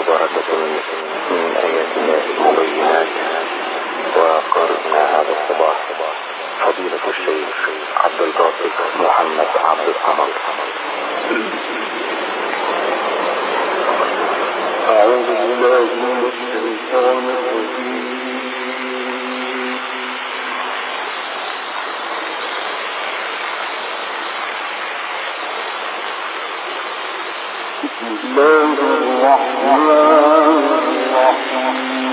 وبركة من آيات الله المبينات. وقارئنا هذا الصباح فضيلة الشيخ عبد الباسط محمد عبد الصمد. أعوذ بالله من الشيطان الرجيم. بسم الله الرحمن الرحيم.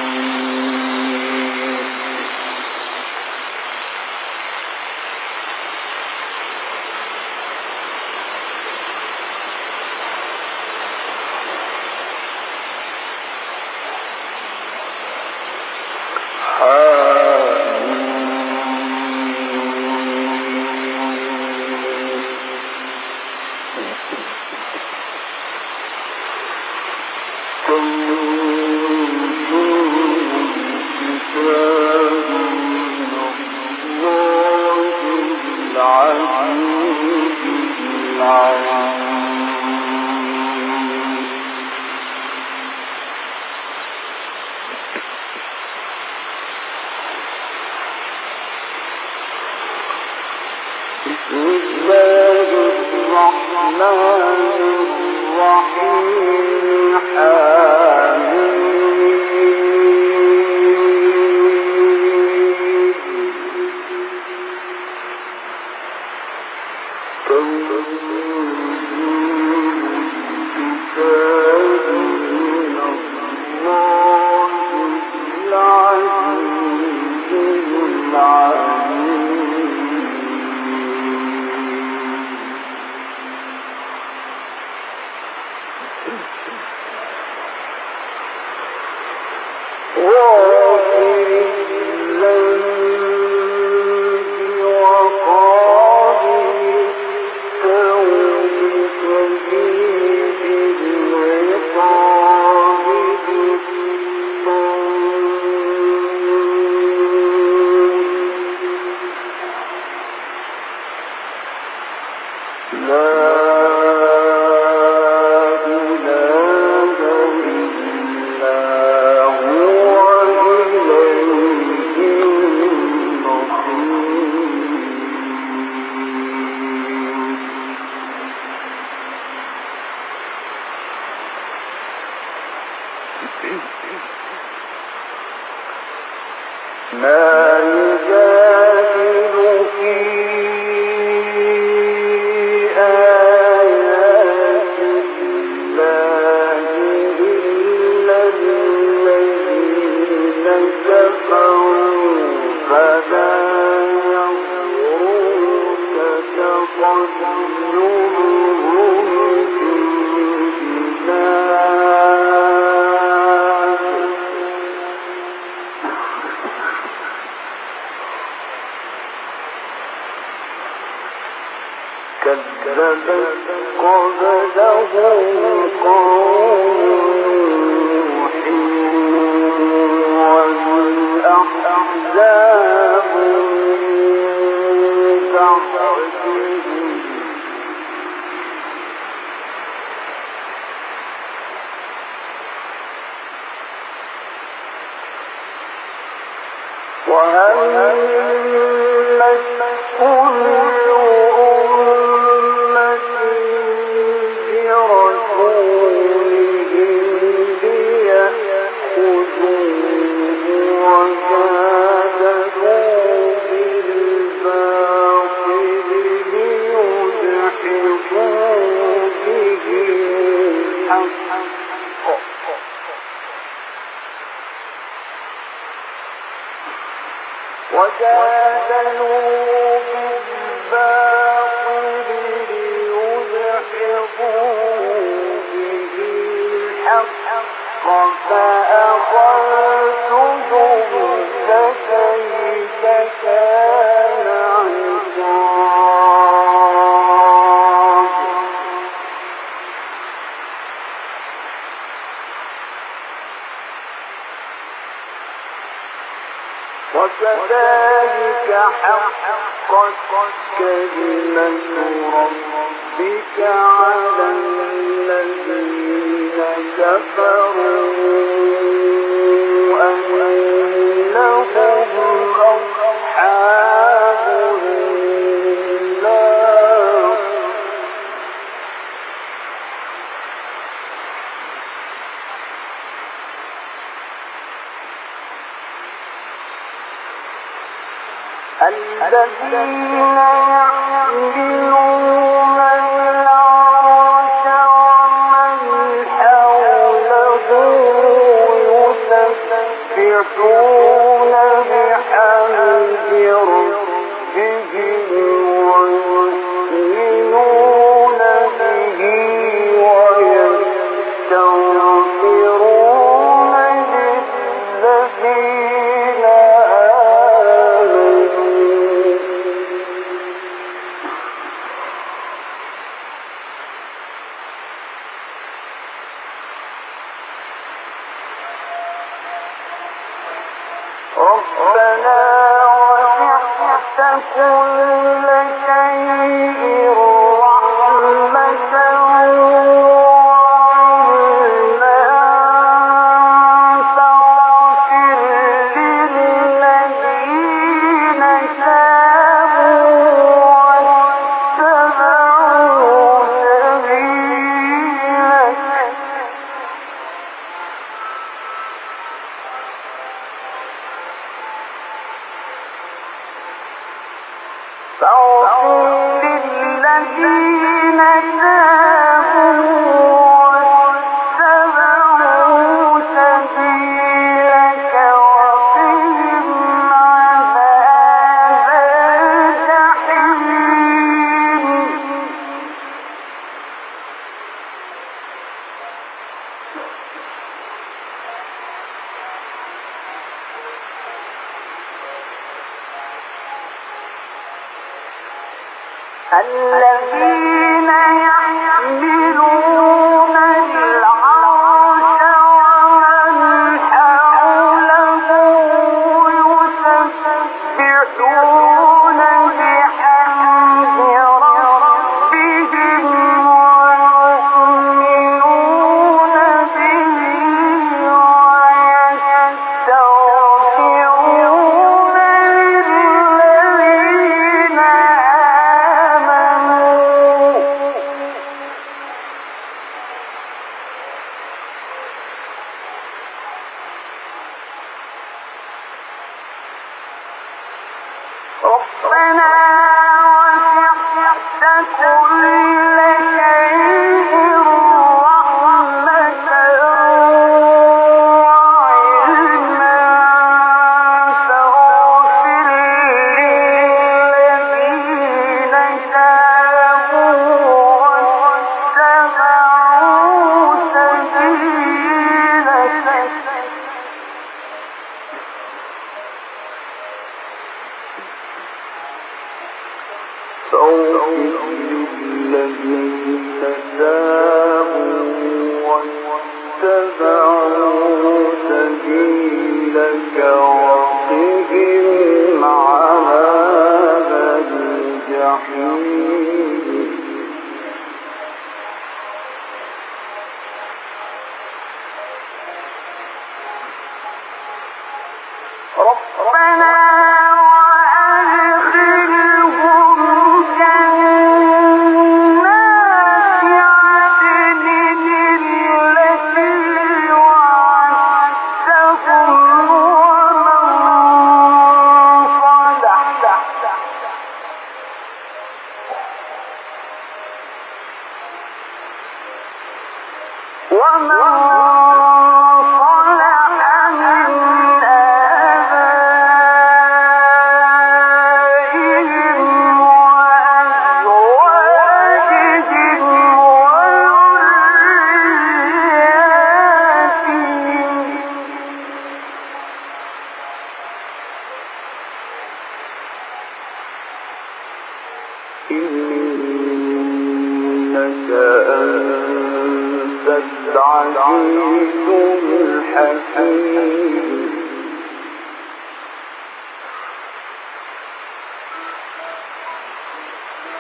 كذبت قبلهم قوم نوح والأحزاب من بعدهم وهمت كل وجادلوا بالباطل ليدحضوا به الحق فأخذتهم فكيف كان عقاب. وكذلك حقت كلمة ربك على الذين الذين يحملون العرش ومن حوله يسبحون بحمد ربهم ويؤمنون به ويستغفرون للذين ربنا وسعت كل شيء رحمة وعلما فاغفر للذين تابوا واتبعوا سبيلك وقهم عذاب الجحيم الذين يحملون العرش ومن حوله يسبحون بحمد ربهم ويؤمنون به ويستغفرون للذين ربنا وسعت كل شيء رحمة وعلما فاغفر للذين تابوا واتبعوا سبيلك الذين تابوا واتبعوا سبيلك وقهم عذاب الجحيم ربنا إنك أنت العزيز الحكيم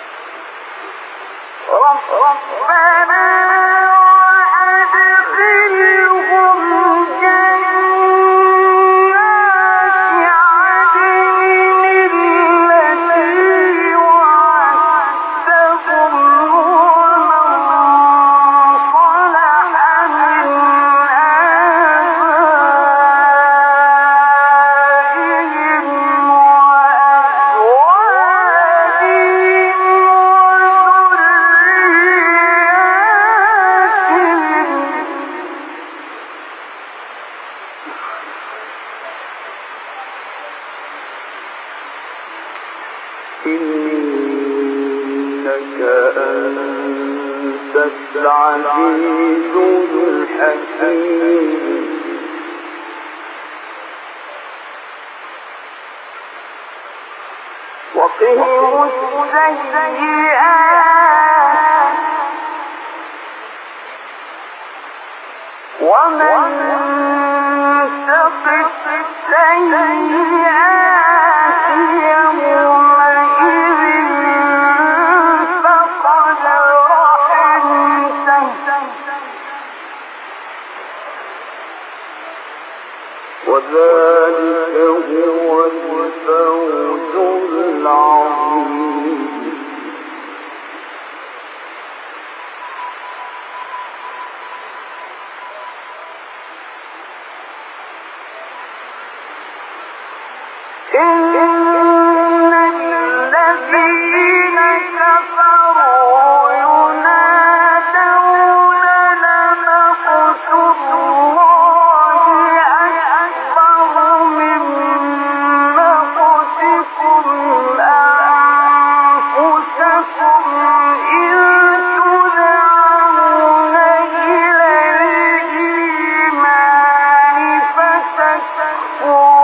ربنا وأدخلهم العزيز الحكيم وقهم السيئات ومن تق السيئات يومئذ فقد رحمته وذلك هو الفوز العظيم إن الذين كفروا ينادون لمقت الله أكبر من مقتكم أنفسكم إذ تدعون إلى الإيمان فتكفرون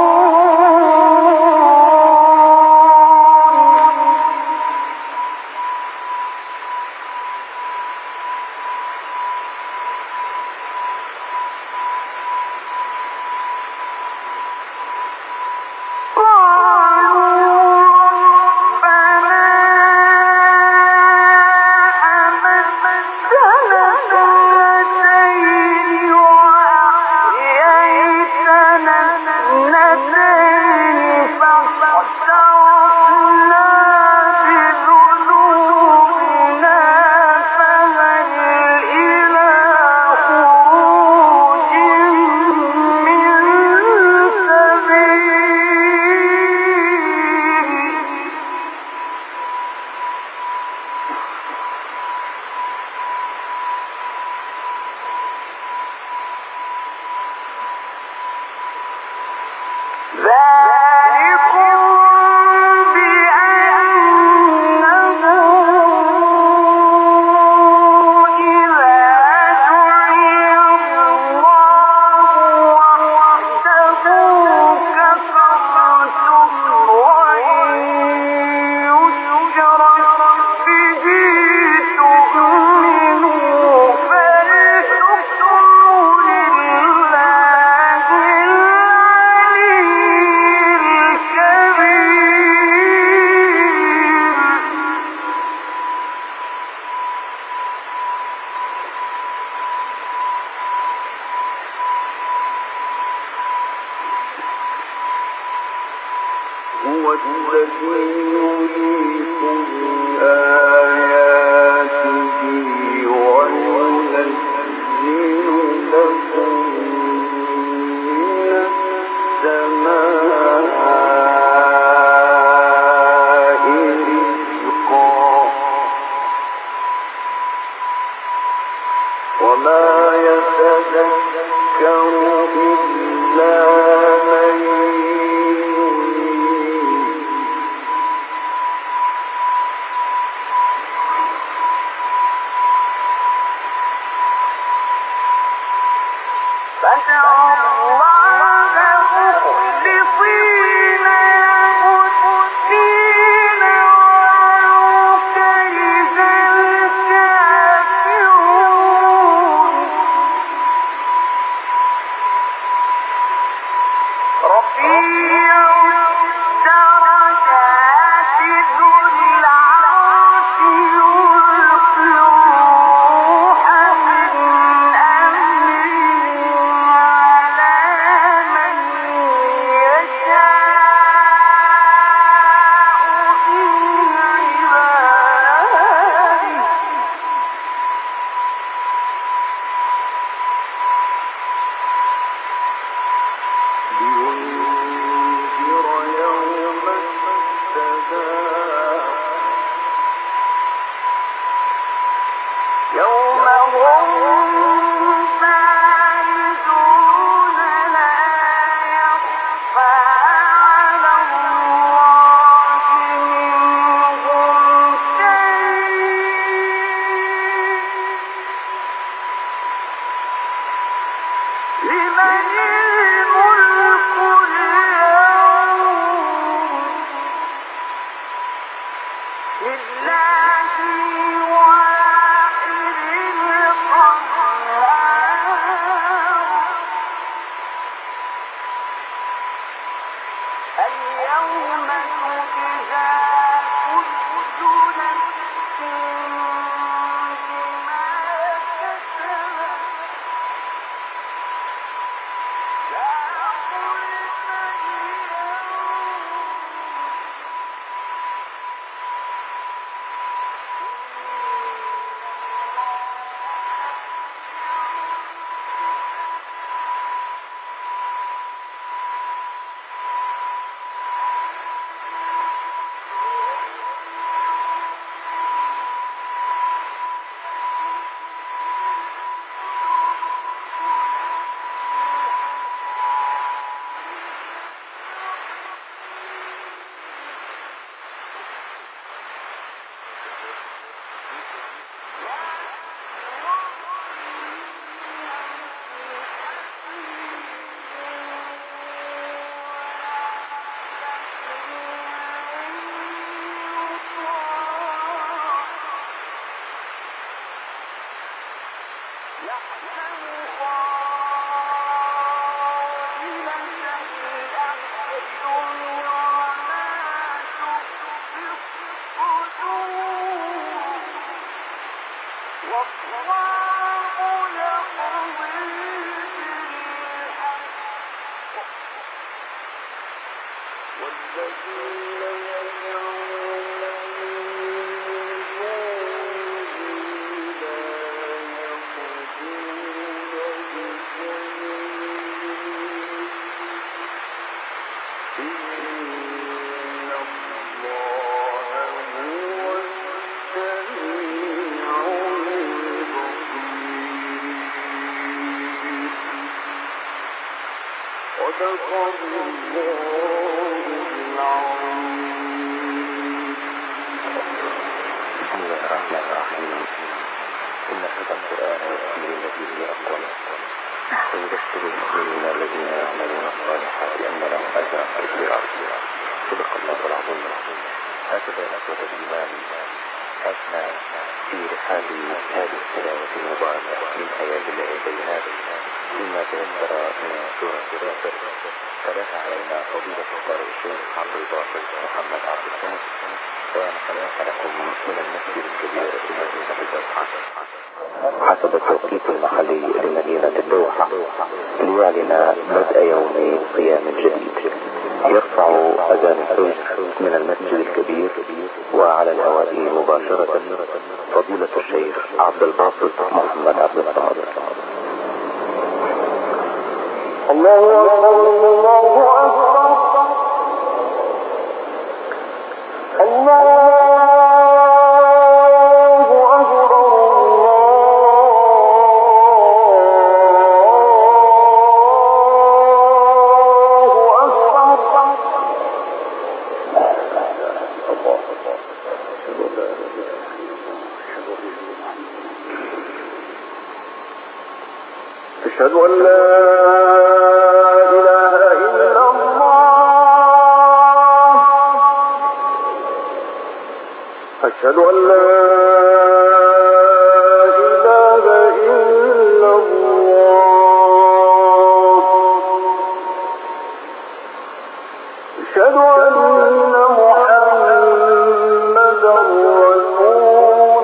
هو الذي يريكم آياته وينزل لكم من السماء رزقا وما يتذكر إلا من فادعوا الله مخلصين له الدين ولو كره الكافرون رفيع الدرجات ذو العرش يلقي الروح من أمره على من يشاء من عباده لينذر إن هذا القرآن يأتي بالذي هي أقوم ويبشر المؤمنين الذين يعملون الصالحات أن لهم أجرا كبيرا. صدق الله العظيم. هكذا إخوة الإيمان عشنا في رحاب هذه التلاوة المباركة من آيات الله البينات فيما تيسر من سورة غافر تلاها علينا فضيلة القارئ الشيخ عبد الباسط محمد عبد الصمد، ونقلناها لكم من المسجد الكبير في مدينة الدوحة حسب التوقيت المحلي لمدينة الدوحة، ليعلن بدء يوم صيام جديد. يرفع أذان الفجر من المسجد الكبير، وعلى الهواء مباشرة فضيلة الشيخ عبد الباسط محمد عبد الصمد. الله أكبر الله أكبر الله أشهد أن لا إله إلا الله أشهد أن لا إله إلا الله أشهد أن محمدا رسول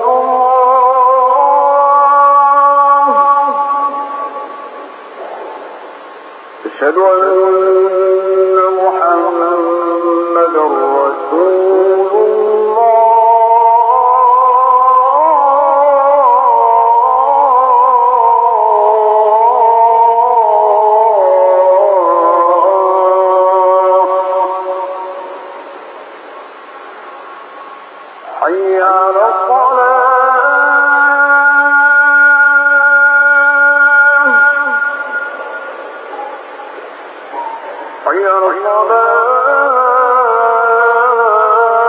أشهد أن محمدا رسول الله حي على الصلاة حي على الصلاة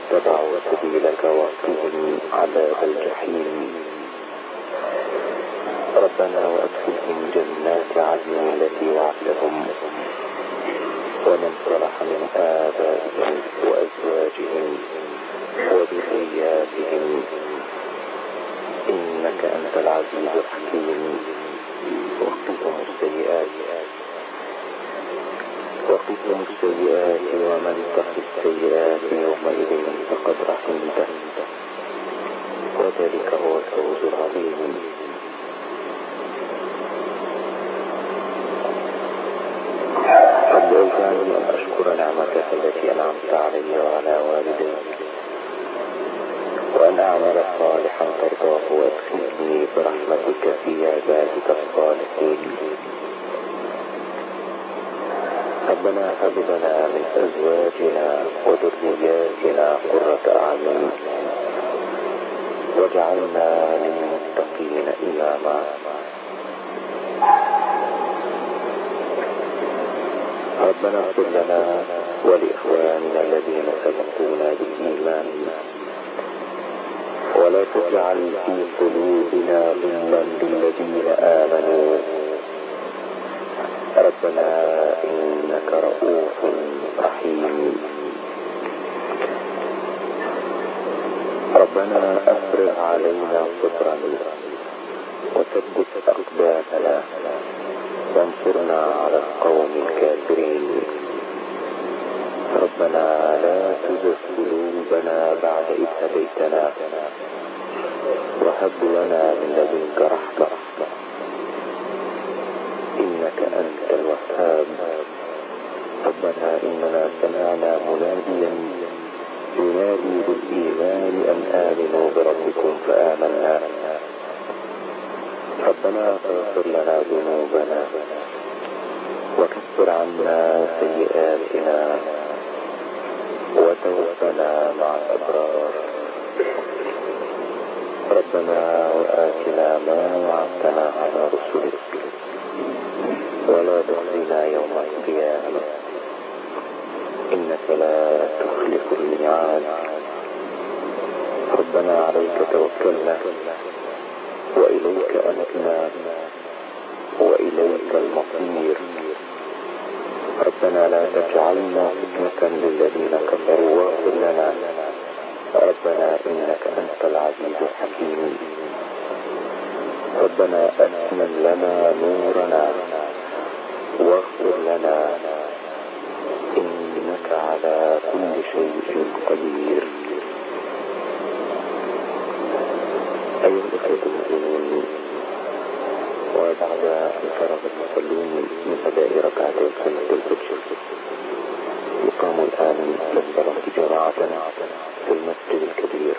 واتبعوا سبيلك وقهم عذاب الجحيم. ربنا وأدخلهم جنات عدن التي وعدتهم ومن صلح من آبائهم وأزواجهم وذرياتهم إنك أنت العزيز الحكيم. وقهم السيئات ومن تق السيئات يومئذ فقد رحمته وذلك هو الفوز العظيم. رب أوزعني أن أشكر نعمتك التي أنعمت علي وعلى والدي وأن أعمل صالحا ترضاه وأدخلني برحمتك في عبادك الصالحين. ربنا هب لنا من أزواجنا وذرياتنا قرة أعين واجعلنا للمتقين إماما. ربنا اغفر لنا ولإخواننا الذين سبقونا بالإيمان ولا تجعل في قلوبنا غلا للذين آمنوا ربنا إنك رؤوف رحيم. ربنا أفرغ علينا صبرا وثبت أقدامنا وانصرنا على القوم الكافرين. ربنا لا تزغ قلوبنا بعد إذ هديتنا وهب لنا من لدنك رحمة إنك أنت الوهاب. ربنا إننا سمعنا مناديا ينادي بالإيمان أن آمنوا بربكم فآمنا. ربنا فاغفر لنا ذنوبنا وكفر عنا سيئاتنا وتوفنا مع الأبرار. ربنا وآتنا ما وعدتنا على رسلك ولا تخزنا يوم القيامة إنك لا تخلف الميعاد. ربنا عليك توكلنا وإليك أنبنا وإليك المصير. ربنا لا تجعلنا فتنة للذين كفروا واغفر لنا. ربنا إنك أنت العزيز الحكيم. ربنا أتمم لنا نورنا واغفر لنا إنك على كل شيء قدير. أيها الأخوة المؤمنون، وبعد أن فرغ المصلون من أداء ركعتي سنة الفجر يقام الآن للصلاة جماعة في المسجد الكبير